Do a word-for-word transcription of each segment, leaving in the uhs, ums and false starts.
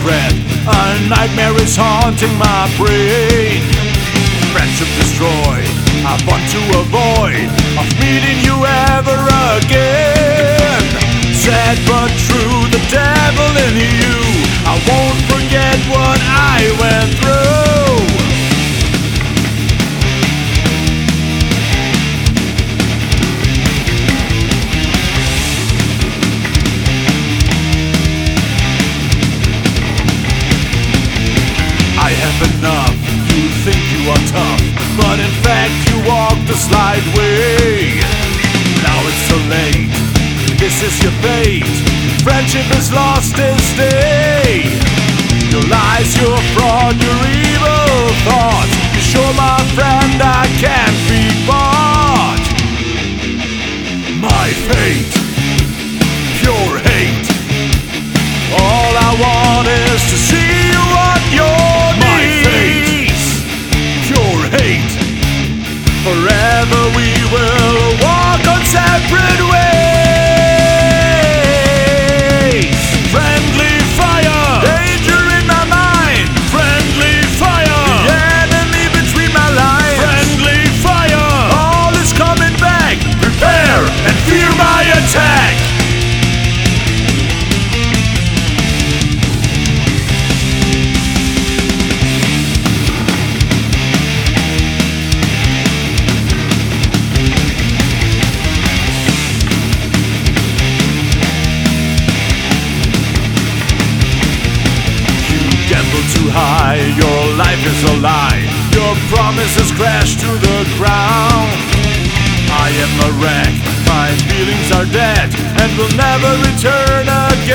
regret. A nightmare is haunting my brain. Friendship destroyed, I want to avoid of meeting you ever again. Sad but true, the devil in you. I won't forget what I went through. I have enough, you think you are tough, but in fact you walk the slide way. Now it's so late, this is your fate. Friendship is lost this day. Your lies, your fraud, your evil thoughts. You sure, my friend, I can't be bought. My fate, pure hate. All I want is to see you on your My knees. Fate, pure hate. Forever we will walk on separate ways. Friendly fire, danger in my mind. Friendly fire, the enemy between my lines. Friendly fire, all is coming back. Prepare and fear my attack. Too high, your life is a lie. Your promises crash to the ground. I am a wreck, my feelings are dead and will never return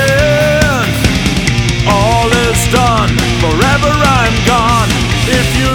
again. All is done, forever I'm gone. If you